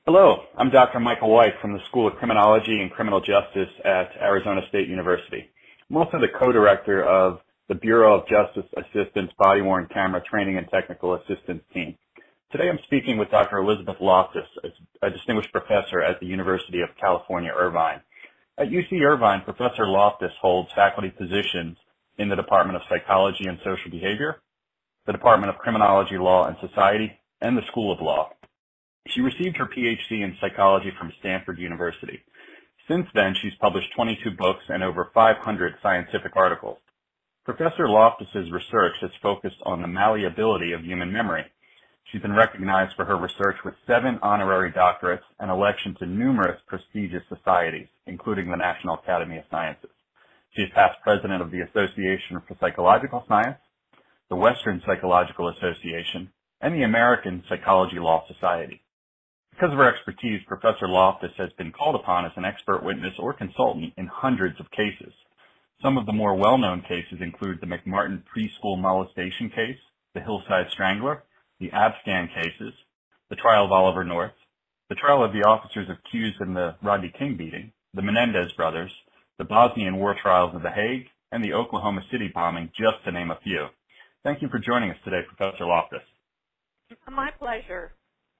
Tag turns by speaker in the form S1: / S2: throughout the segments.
S1: Hello, I'm Dr. Michael White from the School of Criminology and Criminal Justice at Arizona State University. I'm also the co-director of the Bureau of Justice Assistance Body-Worn Camera Training and Technical Assistance Team. Today I'm speaking with Dr. Elizabeth Loftus, a distinguished professor at the University of California, Irvine. At UC Irvine, Professor Loftus holds faculty positions in the Department of Psychology and Social Behavior, the Department of Criminology, Law and Society, and the School of Law. She received her PhD in psychology from Stanford University. Since then, she's published 22 books and over 500 scientific articles. Professor Loftus's research has focused on the malleability of human memory. She's been recognized for her research with 7 honorary doctorates and election to numerous prestigious societies, including the National Academy of Sciences. She is past president of the Association for Psychological Science, the Western Psychological Association, and the American Psychology Law Society. Because of her expertise, Professor Loftus has been called upon as an expert witness or consultant in hundreds of cases. Some of the more well-known cases include the McMartin preschool molestation case, the Hillside Strangler, the Abscan cases, the trial of Oliver North, the trial of the officers accused in the Rodney King beating, the Menendez brothers, the Bosnian war trials of The Hague, and the Oklahoma City bombing, just to name a few. Thank you for joining us today, Professor Loftus.
S2: My pleasure.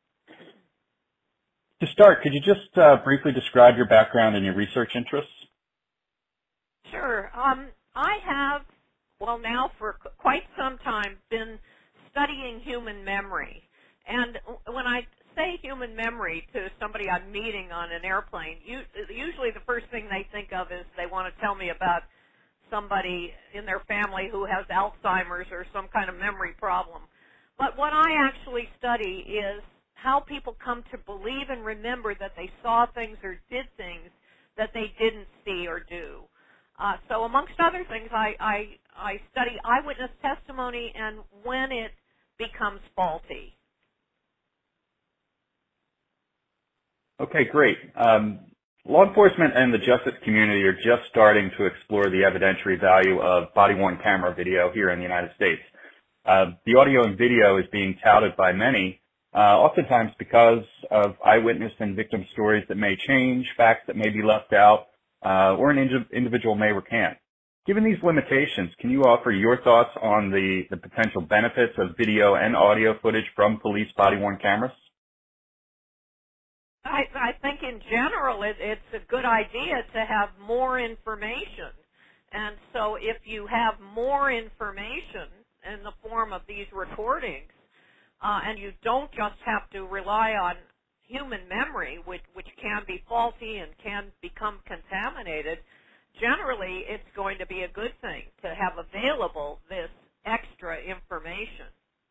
S1: To start, could you just briefly describe your background and your research interests?
S2: Sure. I have, now for quite some time, been studying human memory. And when I say human memory to somebody I'm meeting on an airplane, usually the first thing they think of is they want to tell me about somebody in their family who has Alzheimer's or some kind of memory problem. But what I actually study is how people come to believe and remember that they saw things or did things that they didn't see or do. So amongst other things, I study eyewitness testimony and when it becomes faulty.
S1: Okay, great. Law enforcement and the justice community are just starting to explore the evidentiary value of body-worn camera video here in the United States. The audio and video is being touted by many, oftentimes because of eyewitness and victim stories that may change, facts that may be left out, or an individual may recant. Given these limitations, can you offer your thoughts on the potential benefits of video and audio footage from police body-worn cameras?
S2: I think in general it's a good idea to have more information. And so if you have more information in the form of these recordings, and you don't just have to rely on human memory, which can be faulty and can become contaminated, generally it's going to be a good thing to have available this extra information.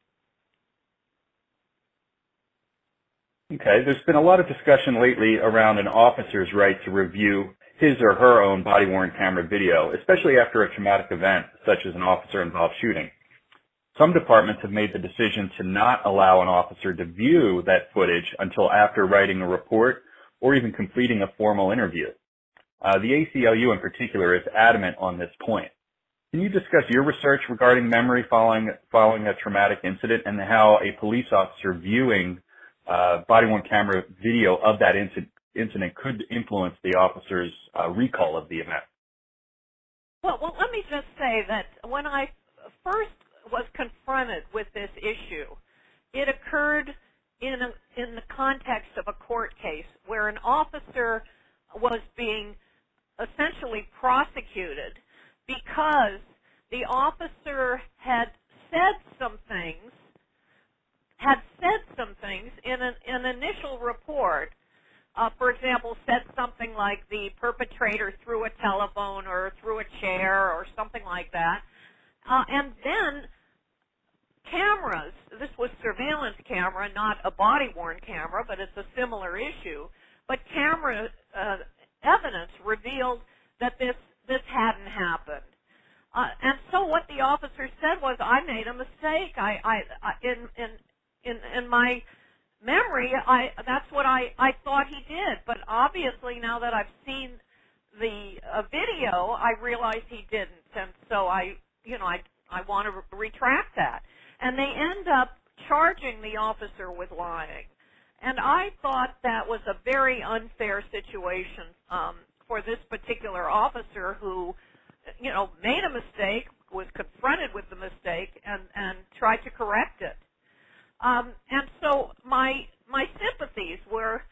S1: Okay, there's been a lot of discussion lately around an officer's right to review his or her own body-worn camera video, especially after a traumatic event such as an officer-involved shooting. Some departments have made the decision to not allow an officer to view that footage until after writing a report or even completing a formal interview. The ACLU in particular is adamant on this point. Can you discuss your research regarding memory following a traumatic incident and how a police officer viewing body-worn camera video of that incident could influence the officer's recall of the event?
S2: Well, let me just say that when I first was confronted with this issue, it occurred in the context of a court case where an officer was being essentially prosecuted because the officer had said some things in an initial report. For example, said something like the perpetrator threw a telephone or threw a chair or something like that. And then cameras, this was surveillance camera, not a body-worn camera, but it's a similar issue, but camera evidence revealed that this hadn't happened. And so what the officer said was, I made a mistake. In my memory, that's what I thought he did. But obviously, now that I've seen the video, I realize he didn't. And so I want to retract that. And they end up charging the officer with lying. And I I thought that was a very unfair situation for this particular officer who, made a mistake, was confronted with the mistake, and tried to correct it. And so my sympathies were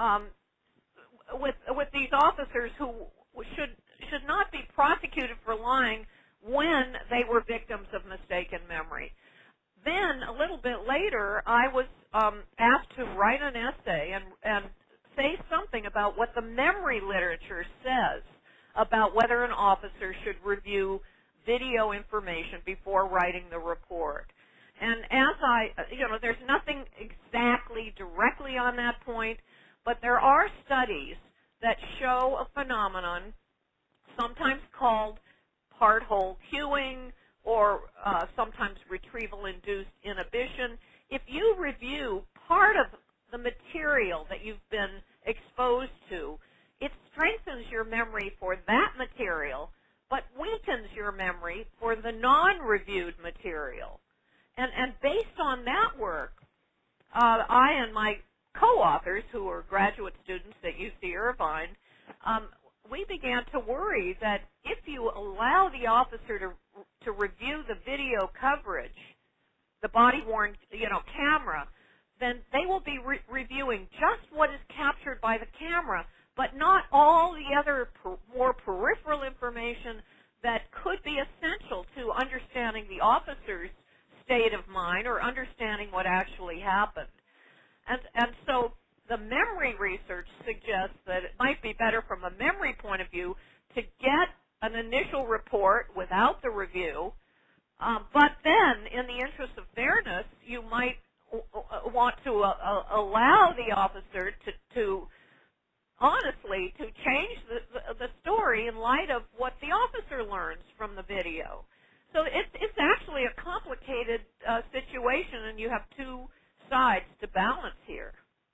S2: with these officers who should not be prosecuted for lying when they were victims of mistaken memory. Then, a little bit later, I was asked to write an essay and say something about what the memory literature says about whether an officer should review video information before writing the report. And as there's nothing exactly directly on that point, but there are studies that show a phenomenon sometimes called part-hole cueing, or sometimes retrieval-induced inhibition. If you review part of the material that you've been exposed to, it strengthens your memory for that material, but weakens your memory for the non-reviewed material. And based on that work, I and my co-authors, who are graduate students at UC Irvine, we began to worry that if you allow the officer to review the video coverage, the body-worn, camera, then they will be reviewing just what is captured by the camera, but not all the other more peripheral information that could be essential to understanding the officer's state of mind or understanding what actually happened. And so the memory research suggests that it might be better from a memory point of view to get an initial report without the review, but then, in the interest of fairness, you might want to allow the officer to honestly to change the story in light of what the officer learns from the video. So it's actually a complicated situation, and you have two sides to balance here.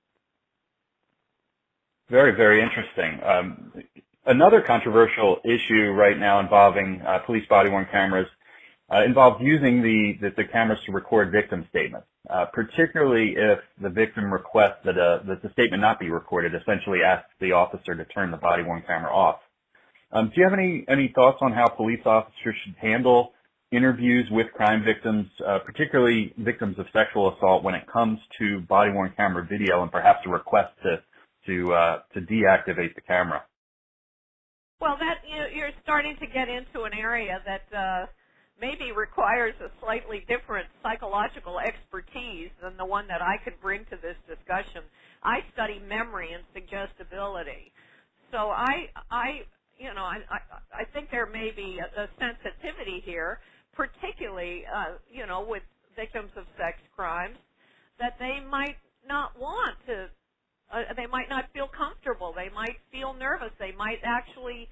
S1: Very, very interesting. Another controversial issue right now involving police body-worn cameras involves using the cameras to record victim statements, particularly if the victim requests that the statement not be recorded, essentially asks the officer to turn the body-worn camera off. Do you have any thoughts on how police officers should handle interviews with crime victims, particularly victims of sexual assault, when it comes to body-worn camera video and perhaps a request to deactivate the camera?
S2: Well, you're starting to get into an area that maybe requires a slightly different psychological expertise than the one that I could bring to this discussion. I study memory and suggestibility, so I think there may be a sensitivity here, particularly with victims of sex crimes, that they might not want to. They might not feel comfortable. They might feel nervous. They might actually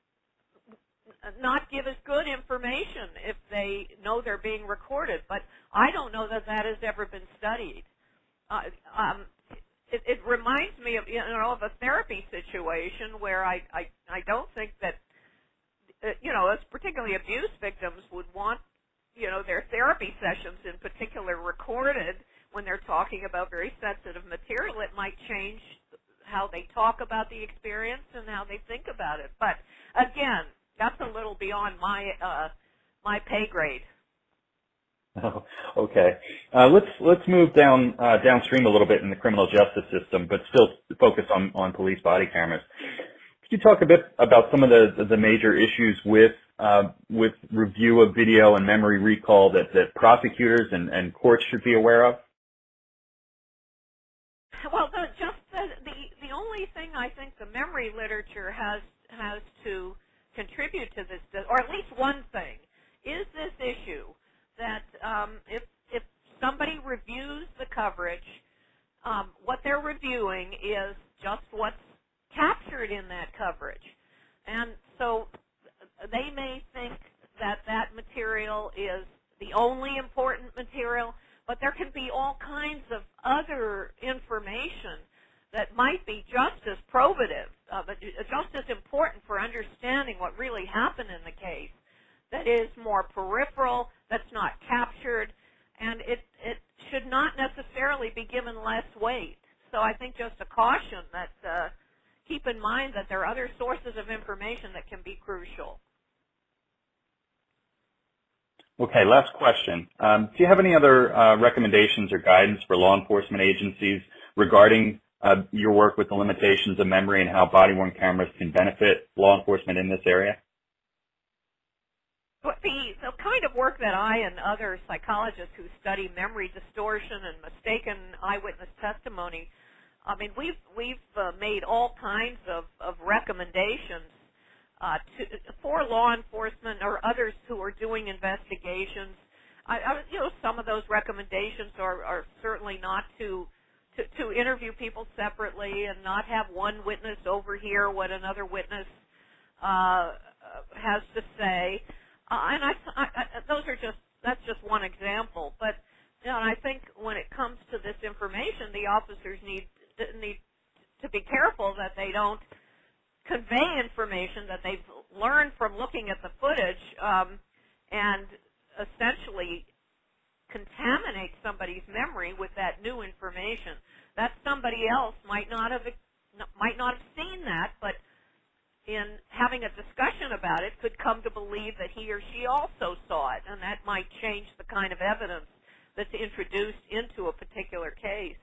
S2: not give us good information if they know they're being recorded. But I don't know that that has ever been studied. It reminds me of of a therapy situation where I don't think that particularly abuse victims would want their therapy sessions in particular recorded when they're talking about very sensitive material. It might change how they talk about the experience and how they think about it. But again, that's a little beyond my pay grade.
S1: Oh, okay. Let's move downstream a little bit in the criminal justice system, but still focus on police body cameras. Could you talk a bit about some of the major issues with review of video and memory recall that prosecutors and courts should be aware of?
S2: Well, the only thing I think the memory literature has to contribute to this, or at least one thing, is this issue that if somebody reviews the coverage, what they're reviewing is just what's captured in that coverage. And so they may think that that material is the only important material, but there can be all kinds of other information that might be just as probative, but just as important for understanding what really happened in the case, that is more peripheral, that's not captured, and it should not necessarily be given less weight. So I think a caution that keep in mind that there are other sources of information that can be crucial.
S1: Okay, last question. Do you have any other recommendations or guidance for law enforcement agencies regarding your work with the limitations of memory and how body-worn cameras can benefit law enforcement in this area?
S2: The kind of work that I and other psychologists who study memory distortion and mistaken eyewitness testimony, I mean, we've made all kinds of recommendations for law enforcement or others who are doing investigations. Some of those recommendations are certainly not to interview people separately and not have one witness overhear what another witness has to say. And that's just one example. But and I think when it comes to this information, the officers need to be careful that they don't convey information that they've learned from looking at the footage and essentially contaminate somebody's memory with that new information. That somebody else might not have seen that, but in having a discussion about it could come to believe that he or she also saw it, and that might change the kind of evidence that's introduced into a particular case.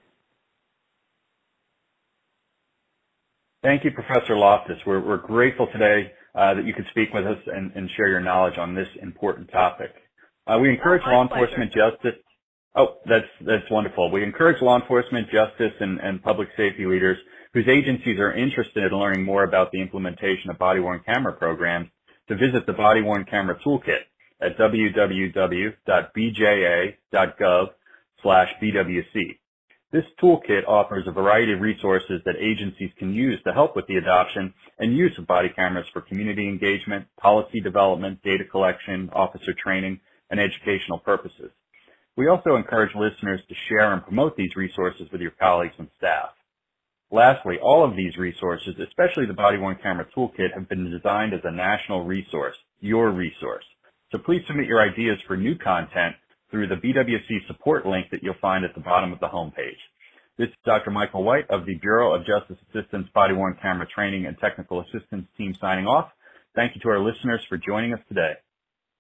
S1: Thank you, Professor Loftus. We're grateful today that you could speak with us and share your knowledge on this important topic. We encourage law enforcement justice. Oh, that's wonderful. We encourage law enforcement, justice, and public safety leaders whose agencies are interested in learning more about the implementation of body-worn camera programs to visit the Body-Worn Camera Toolkit at www.bja.gov/BWC. This toolkit offers a variety of resources that agencies can use to help with the adoption and use of body cameras for community engagement, policy development, data collection, officer training, and educational purposes. We also encourage listeners to share and promote these resources with your colleagues and staff. Lastly, all of these resources, especially the Body-Worn Camera Toolkit, have been designed as a national resource, your resource. So please submit your ideas for new content through the BWC support link that you'll find at the bottom of the homepage. This is Dr. Michael White of the Bureau of Justice Assistance Body-Worn Camera Training and Technical Assistance Team signing off. Thank you to our listeners for joining us today.